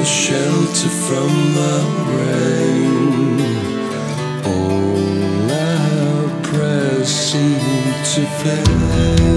shelter from the rain. All our prayers seem to fail.